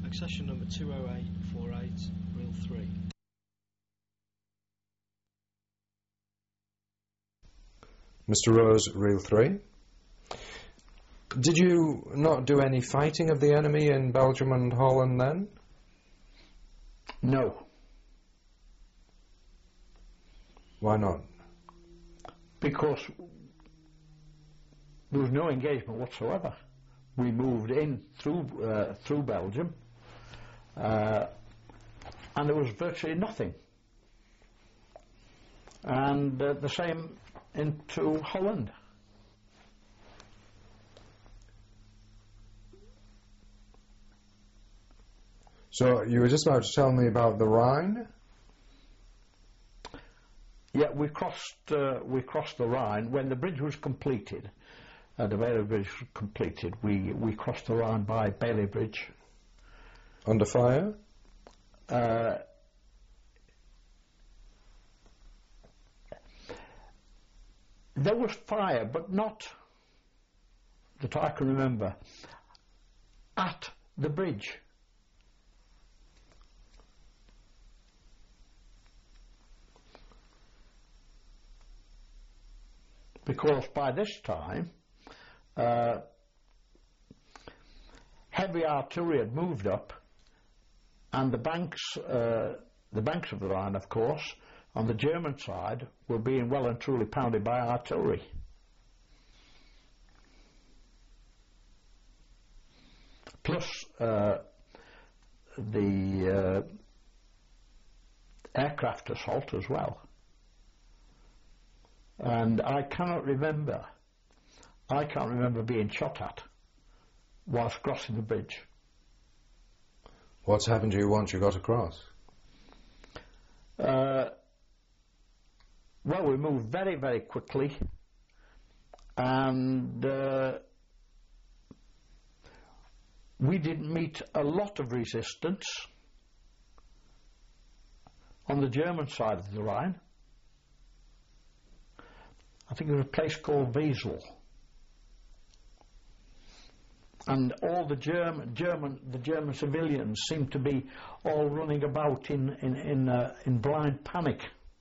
Accession number 20848, reel 3. Mr. Rose, reel 3. Did you not do any fighting of the enemy in Belgium and Holland then? No. Why not? Because there was no engagement whatsoever. We moved in through Belgium, and there was virtually nothing. And the same into Holland. So you were just about to tell me about the Rhine? Yeah, we crossed the Rhine when the bridge was completed. The Bailey Bridge was completed. We crossed the Rhine by Bailey Bridge. Under fire? There was fire, but not that I can remember, at the bridge. Because by this time, heavy artillery had moved up, and the banks of the Rhine, of course, on the German side, were being well and truly pounded by artillery. Plus the aircraft assault as well. And I can't remember being shot at whilst crossing the bridge. What's happened to you once you got across? Well, we moved very, very quickly, and we didn't meet a lot of resistance on the German side of the Rhine. I think there was a place called Wesel, and all the German civilians seemed to be all running about in blind panic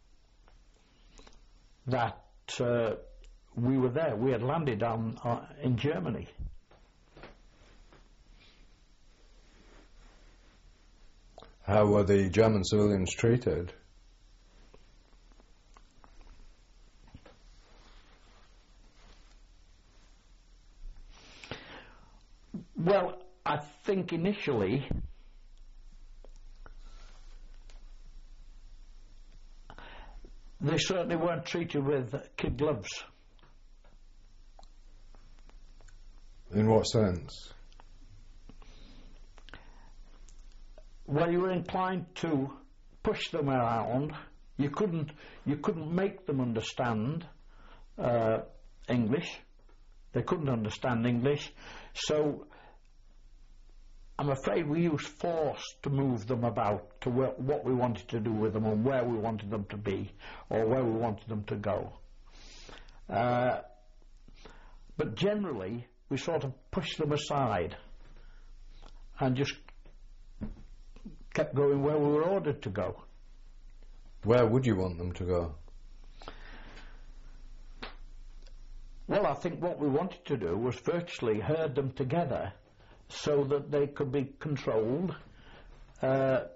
that we were there. We had landed in Germany. How were the German civilians treated? Well, I think initially they certainly weren't treated with kid gloves. In what sense? Well, you were inclined to push them around. You couldn't make them understand English. They couldn't understand English, so I'm afraid we used force to move them about to what we wanted to do with them and where we wanted them to be or where we wanted them to go. But generally, we sort of pushed them aside and just kept going where we were ordered to go. Where would you want them to go? Well, I think what we wanted to do was virtually herd them together so that they could be controlled and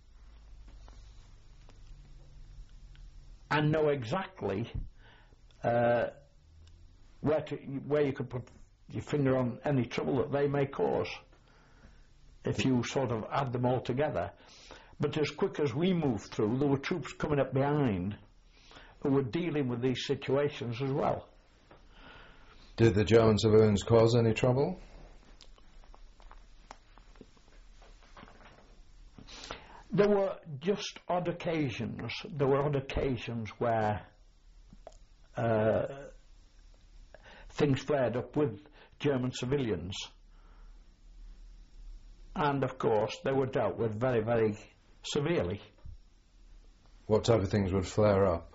know exactly where you could put your finger on any trouble that they may cause if you sort of add them all together. But as quick as we moved through, there were troops coming up behind who were dealing with these situations as well. Did the German civilians cause any trouble? There were just odd occasions. There were odd occasions where things flared up with German civilians. And of course they were dealt with very, very severely. What type of things would flare up?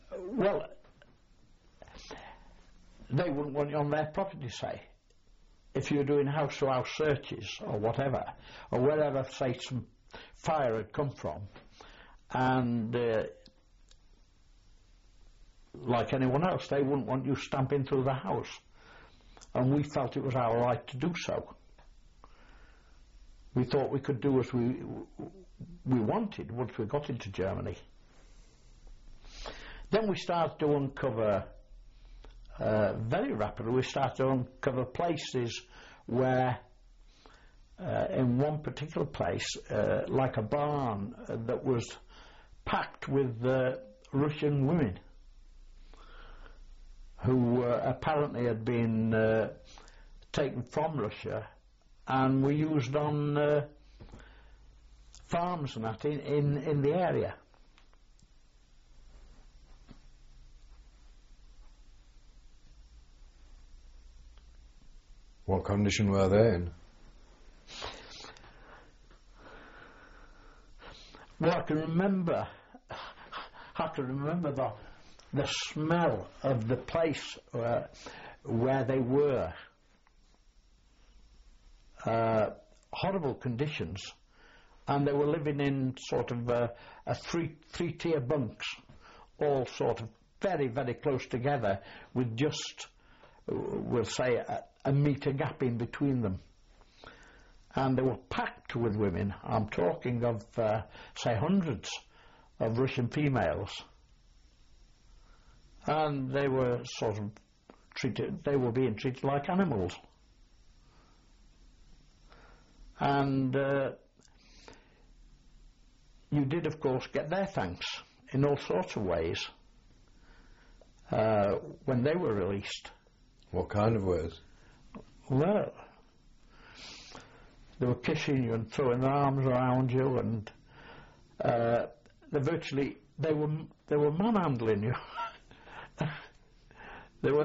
Well, they wouldn't want you on their property, say. if you were doing house-to-house searches or whatever, or wherever, say, some fire had come from, and like anyone else, they wouldn't want you stamping through the house, and we felt it was our right to do so. We thought we could do as we wanted once we got into Germany. Then we started to uncover, very rapidly, we started to uncover places where, in one particular place, like a barn that was packed with Russian women who apparently had been taken from Russia and were used on farms and that in the area. What condition were they in? Well, I can remember the smell of the place where they were. Horrible conditions, and they were living in sort of a three-tier bunks, all sort of very, very close together, with just, we'll say, a metre gap in between them. And they were packed with women. I'm talking of, say, hundreds of Russian females. And they were sort of being treated like animals. And you did, of course, get their thanks in all sorts of ways when they were released. What kind of ways? Well, they were kissing you and throwing their arms around you, and they were manhandling you. They were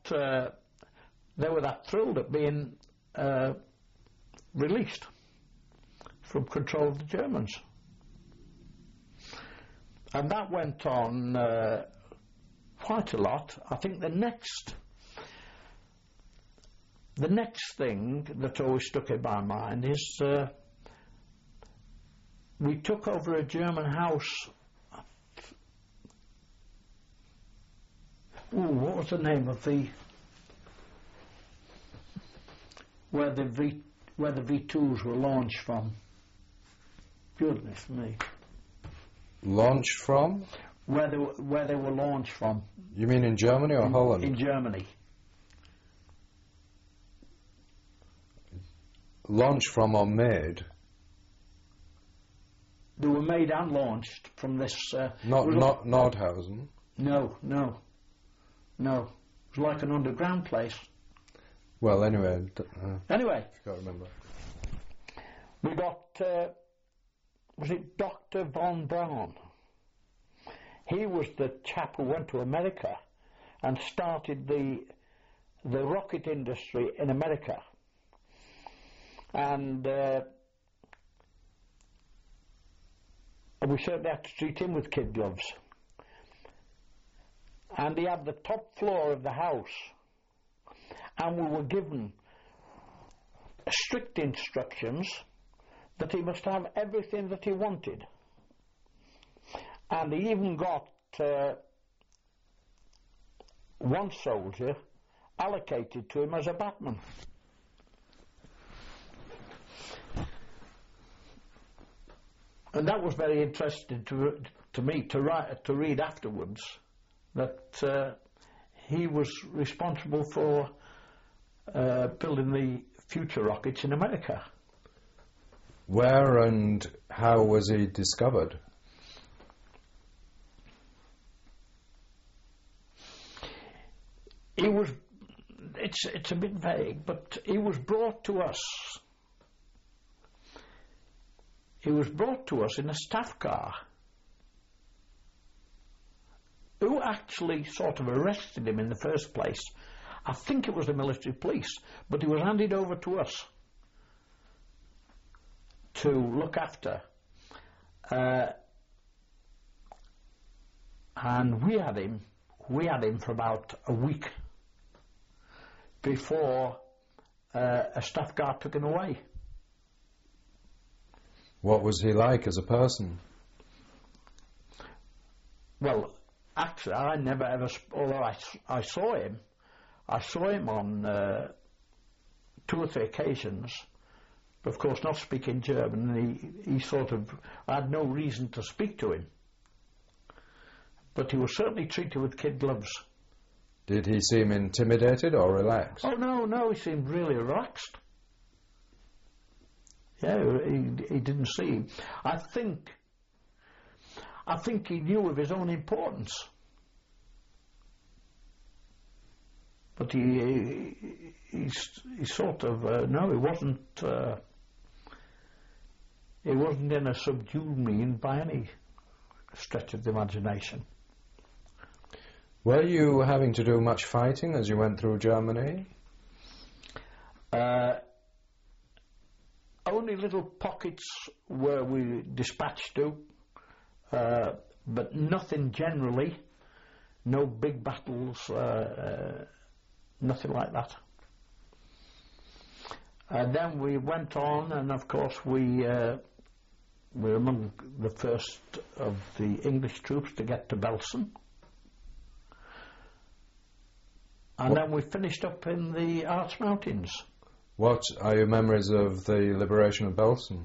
that thrilled at being released from control of the Germans. And that went on quite a lot. I think the next thing that always stuck in my mind is we took over a German house. What was the name of where the V2s were launched from? Goodness me. Launched from? Where they were launched from. You mean in Germany or Holland? In Germany. Launched from or made? They were made and launched from this... Not Nordhausen? No. It was like an underground place. Well, anyway... Anyway. Can't remember. We got... was it Dr. von Braun? He was the chap who went to America and started the rocket industry in America. And we certainly had to treat him with kid gloves. And he had the top floor of the house, and we were given strict instructions that he must have everything that he wanted. And he even got one soldier allocated to him as a batman. And that was very interesting to me to read afterwards, that he was responsible for building the future rockets in America. Where and how was he discovered? He was, it's a bit vague, but he was brought to us. He was brought to us in a staff car. Who actually sort of arrested him in the first place? I think it was the military police, but he was handed over to us to look after. And we had him for about a week before a staff guard took him away. What was he like as a person? Well, actually, I never ever, although I saw him on 2 or 3 occasions, but of course not speaking German, and he sort of, I had no reason to speak to him. But he was certainly treated with kid gloves. Did he seem intimidated or relaxed? Oh, no, he seemed really relaxed. Yeah, he didn't seem. I think he knew of his own importance. But he sort of, no, he wasn't in a subdued mean by any stretch of the imagination. Were you having to do much fighting as you went through Germany? Only little pockets where we dispatched to, but nothing generally, no big battles, nothing like that. Then we went on, and of course we were among the first of the English troops to get to Belsen. And then we finished up in the Arch Mountains. What are your memories of the liberation of Belsen?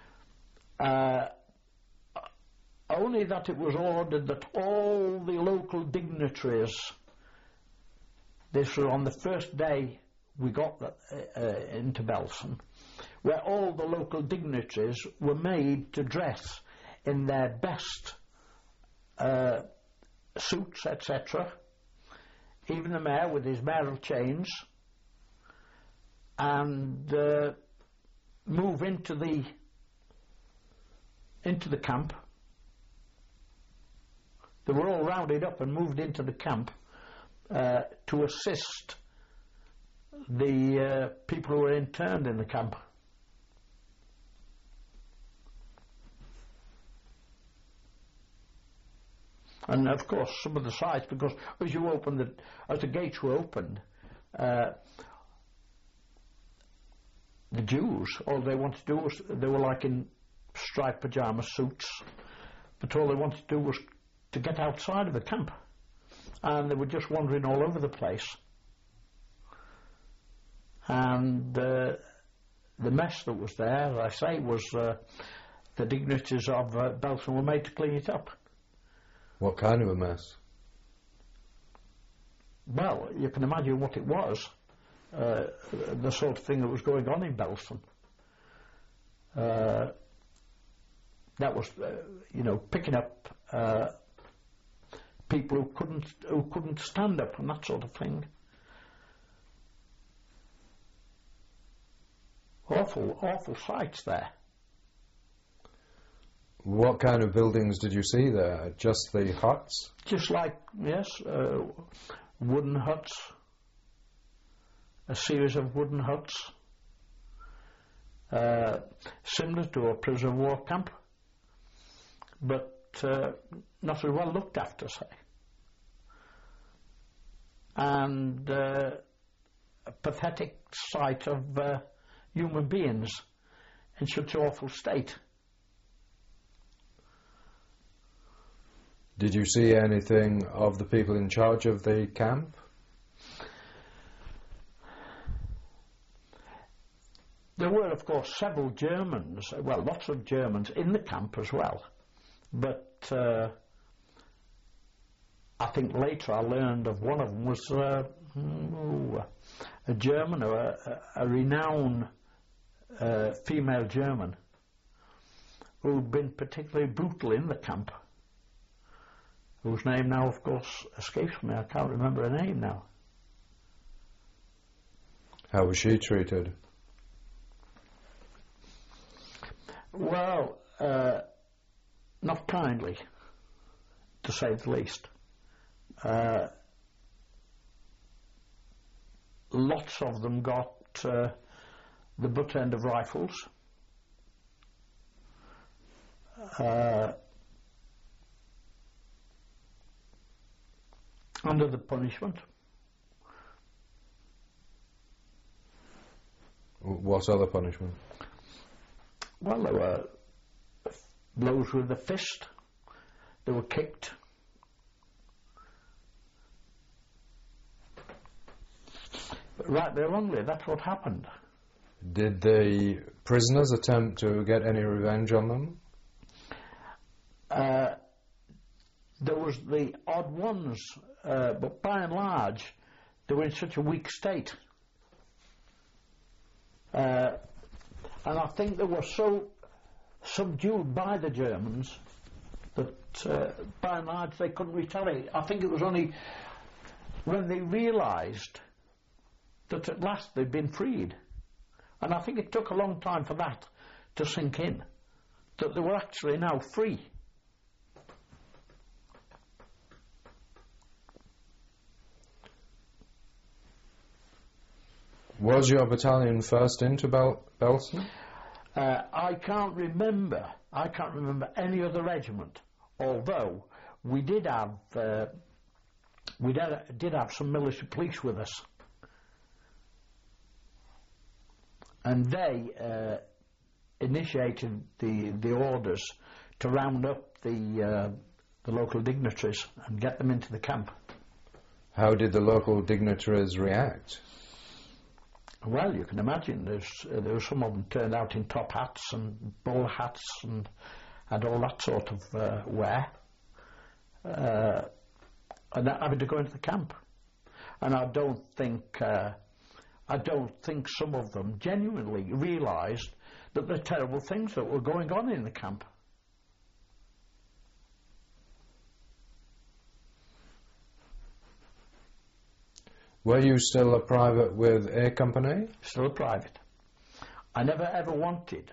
Only that it was ordered that all the local dignitaries, this was on the first day we got into Belsen, where all the local dignitaries were made to dress in their best suits, etc., even the mayor with his mayoral chains, and move into the camp. They were all rounded up and moved into the camp to assist the people who were interned in the camp. And of course some of the sites, because as the gates were opened, the Jews, all they wanted to do was, they were like in striped pyjama suits, but all they wanted to do was to get outside of the camp, and they were just wandering all over the place. And the mess that was there, as I say, was the dignitaries of Belsen were made to clean it up. What kind of a mess? Well, you can imagine what it was. The sort of thing that was going on in Belsen. That was, picking up people who couldn't stand up and that sort of thing. Awful sights there. What kind of buildings did you see there? Just the huts? Just like, yes, wooden huts. A series of wooden huts, similar to a prisoner of war camp, but not as well looked after, say. And a pathetic sight of human beings in such an awful state. Did you see anything of the people in charge of the camp? There were, of course, several Germans, well, lots of Germans in the camp as well. But I think later I learned of one of them was a German, a renowned female German, who'd been particularly brutal in the camp, whose name now, of course, escapes me. I can't remember her name now. How was she treated? Well, not kindly, to say the least. Lots of them got the butt end of rifles. Under the punishment. What other punishment? Well, there were blows with the fist. They were kicked. But rightly or wrongly, that's what happened. Did the prisoners attempt to get any revenge on them? There was the odd ones, but by and large, they were in such a weak state. And I think they were so subdued by the Germans that by and large they couldn't retaliate. I think it was only when they realised that at last they'd been freed, and I think it took a long time for that to sink in, that they were actually now free. Was your battalion first into Belsen? I can't remember any other regiment, although we did have some military police with us, and they initiated the orders to round up the local dignitaries and get them into the camp. How did the local dignitaries react? Well, you can imagine there were some of them turned out in top hats and bowler hats and had all that sort of wear, and having to go into the camp. And I don't think some of them genuinely realised that the terrible things that were going on in the camp. Were you still a private with A Company? Still a private. I never ever wanted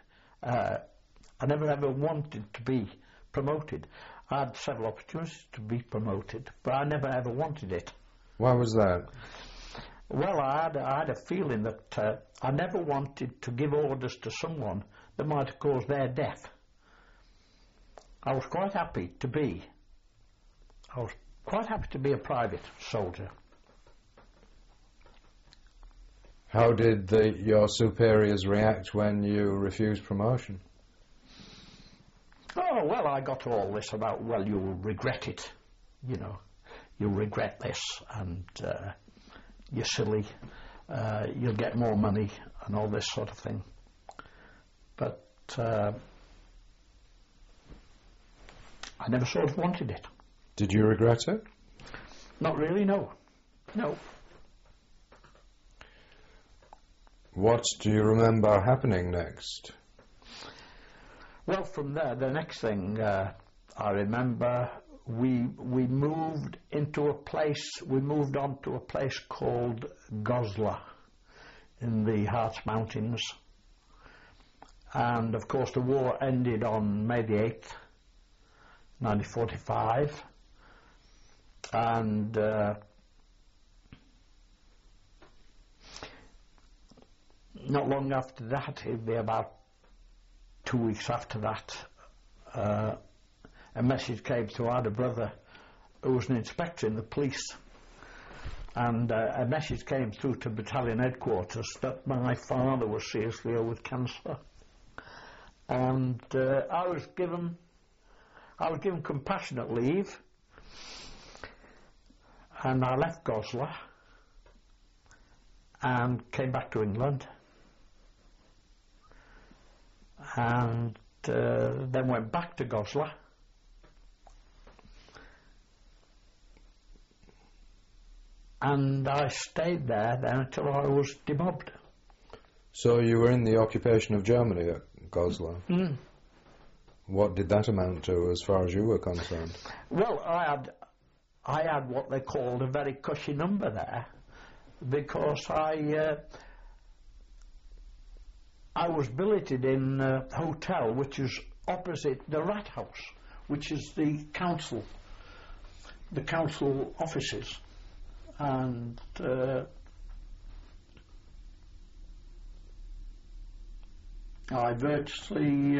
to be promoted. I had several opportunities to be promoted, but I never ever wanted it. Why was that? Well, I had a feeling that I never wanted to give orders to someone that might have caused their death. I was quite happy to be a private soldier. How did your superiors react when you refused promotion? Oh, well, I got all this about, well, you'll regret it, you'll regret this, and you're silly, you'll get more money, and all this sort of thing. But I never sort of wanted it. Did you regret it? Not really, no. No. What do you remember happening next? Well, from there, the next thing I remember, we moved on to a place called Goslar in the Harz Mountains. And of course the war ended on May the 8th, 1945. And not long after that, it'd be about 2 weeks after that, a message came to our brother who was an inspector in the police, and a message came through to battalion headquarters that my father was seriously ill with cancer, and I was given compassionate leave, and I left Goslar and came back to England. And then went back to Goslar, and I stayed there then until I was demobbed. So you were in the occupation of Germany at Goslar? Mm. What did that amount to as far as you were concerned? Well, I had what they called a very cushy number there, because I was billeted in a hotel which is opposite the Rathaus, which is the council offices, and I virtually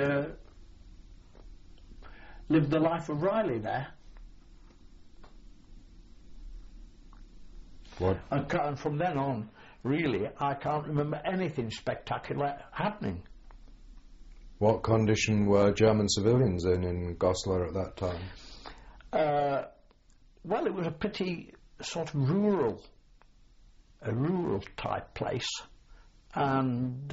lived the life of Riley there. What? And from then on, really, I can't remember anything spectacular happening. What condition were German civilians in Goslar at that time? Well, it was a pretty sort of rural type place, and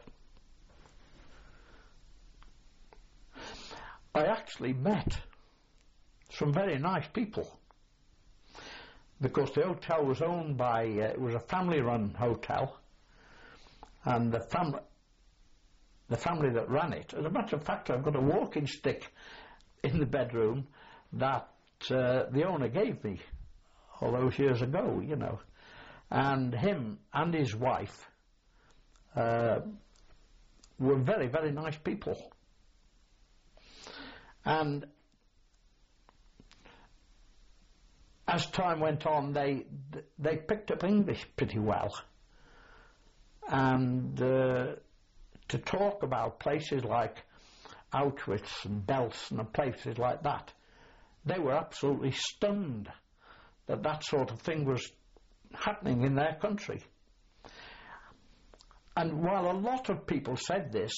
I actually met some very nice people, because the hotel was owned by, it was a family-run hotel, and the family that ran it, as a matter of fact, I've got a walking stick in the bedroom that the owner gave me all those years ago, you know, and him and his wife were very, very nice people. And as time went on, they picked up English pretty well, and to talk about places like Auschwitz and Belsen and places like that, they were absolutely stunned that that sort of thing was happening in their country. And while a lot of people said this,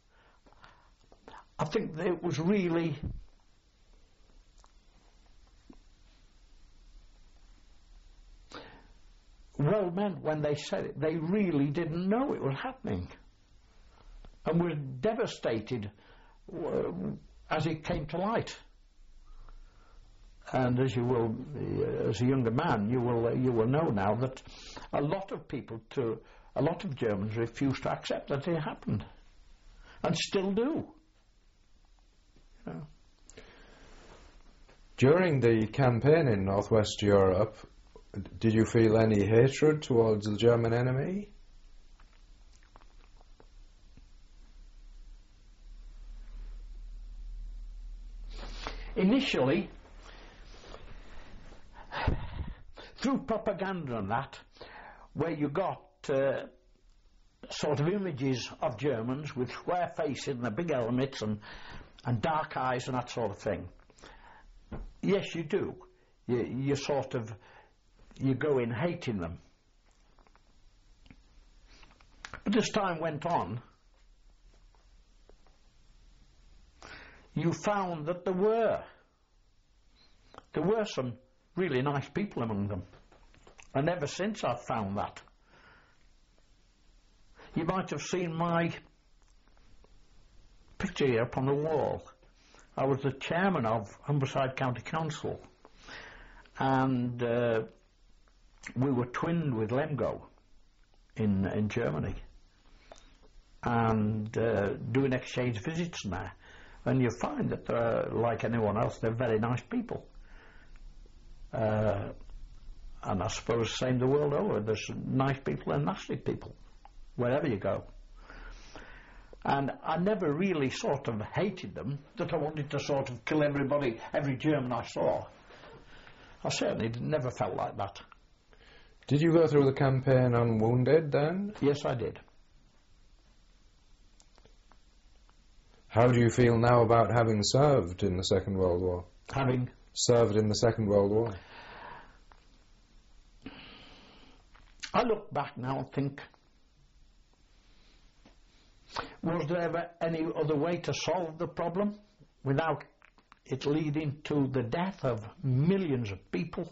I think that it was really well meant when they said it. They really didn't know it was happening, and were devastated as it came to light. And as you will, as a younger man, you will know now that a lot of Germans refused to accept that it happened, and still do. You know. During the campaign in Northwest Europe, did you feel any hatred towards the German enemy? Initially, through propaganda and that, where you got sort of images of Germans with square faces and the big helmets and dark eyes and that sort of thing. Yes, you do. You sort of, you go in hating them. But as time went on, you found that there were some really nice people among them. And ever since I've found that. You might have seen my picture here up on the wall. I was the chairman of Humberside County Council, and we were twinned with Lemgo in Germany, and doing exchange visits there. And you find that they're, like anyone else, they're very nice people. And I suppose the same the world over. There's nice people and nasty people, wherever you go. And I never really sort of hated them, that I wanted to sort of kill everybody, every German I saw. I certainly never felt like that. Did you go through the campaign unwounded then? Yes, I did. How do you feel now about having served in the Second World War? Having served in the Second World War? I look back now and think, was there ever any other way to solve the problem without it leading to the death of millions of people?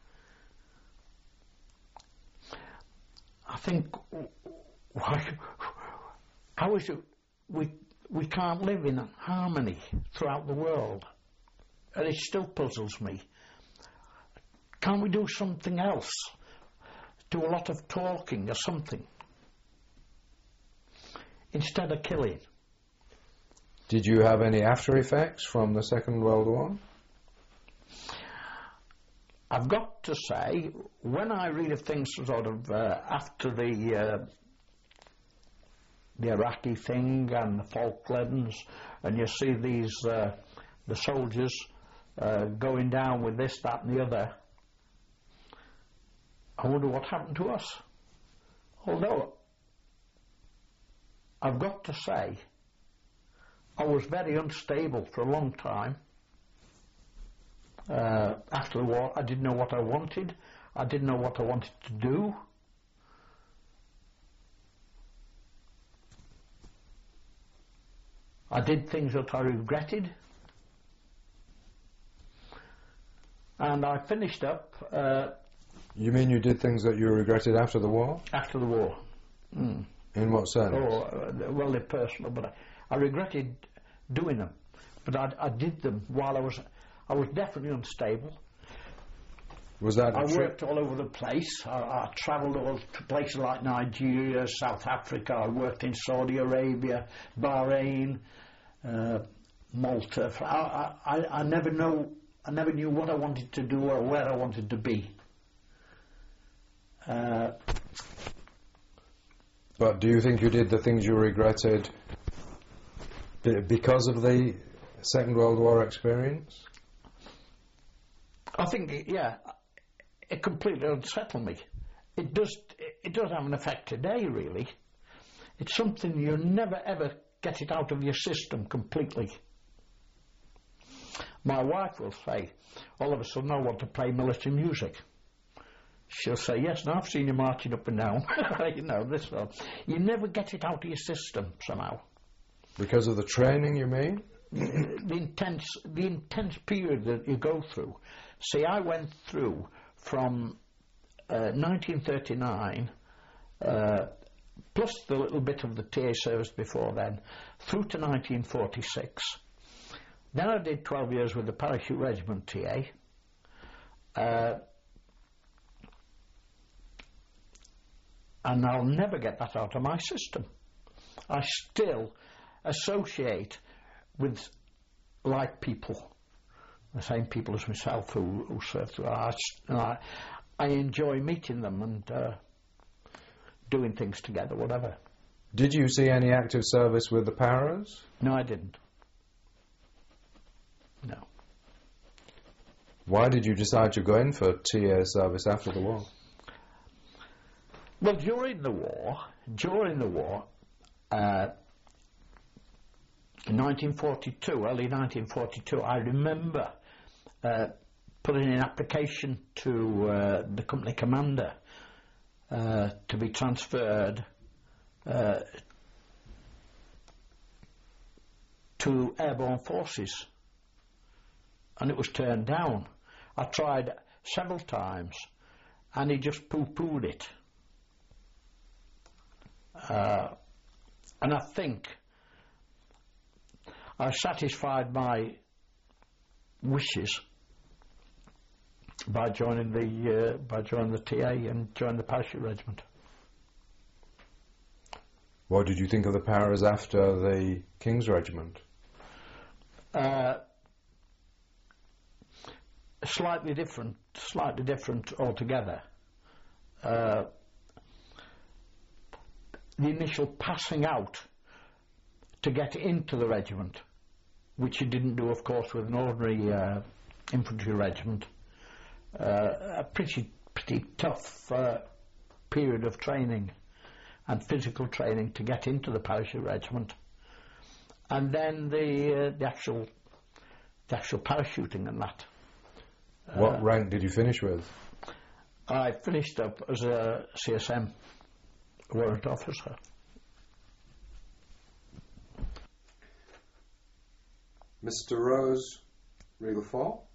I think, how is it we can't live in harmony throughout the world? And it still puzzles me. Can't we do something else? Do a lot of talking or something, instead of killing? Did you have any after effects from the Second World War? I've got to say, when I read of things sort of after the Iraqi thing and the Falklands, and you see these the soldiers going down with this, that and the other, I wonder what happened to us. Although I've got to say, I was very unstable for a long time. After the war, I didn't know what I wanted. I didn't know what I wanted to do. I did things that I regretted. And I finished up You mean you did things that you regretted after the war? after the war. Mm. In what sense? Well, they're personal, but I regretted doing them. But I did them while I was definitely unstable. Was that I a trip? worked all over the place. I travelled all to places like Nigeria, South Africa. I worked in Saudi Arabia, Bahrain, Malta. I never knew what I wanted to do or where I wanted to be. But do you think you did the things you regretted because of the Second World War experience? I think, it completely unsettled me. It does have an effect today, really. It's something you never ever get it out of your system completely. My wife will say, all of a sudden I want to play military music. She'll say, yes, now I've seen you marching up and down. You know, this one. You never get it out of your system somehow. Because of the training, you mean? The intense period that you go through. See, I went through from 1939, plus the little bit of the TA service before then, through to 1946. Then I did 12 years with the Parachute Regiment TA. And I'll never get that out of my system. I still associate with like people, the same people as myself who served through. I enjoy meeting them and doing things together, whatever. Did you see any active service with the Paras? No, I didn't. No. Why did you decide to go in for TA service after the war? Well, during the war, in 1942, early 1942, I remember putting in an application to the company commander to be transferred to airborne forces, and it was turned down. I tried several times, and he just poo-pooed it. And I think I satisfied my wishes by joining the TA and joining the Parachute Regiment. What did you think of the Paras after the King's Regiment? Slightly different altogether. The initial passing out to get into the regiment, which you didn't do, of course, with an ordinary infantry regiment. A pretty tough period of training and physical training to get into the Parachute Regiment, and then the actual parachuting and that. What rank did you finish with? I finished up as a CSM, warrant officer. Mr. Rose, Reel 4.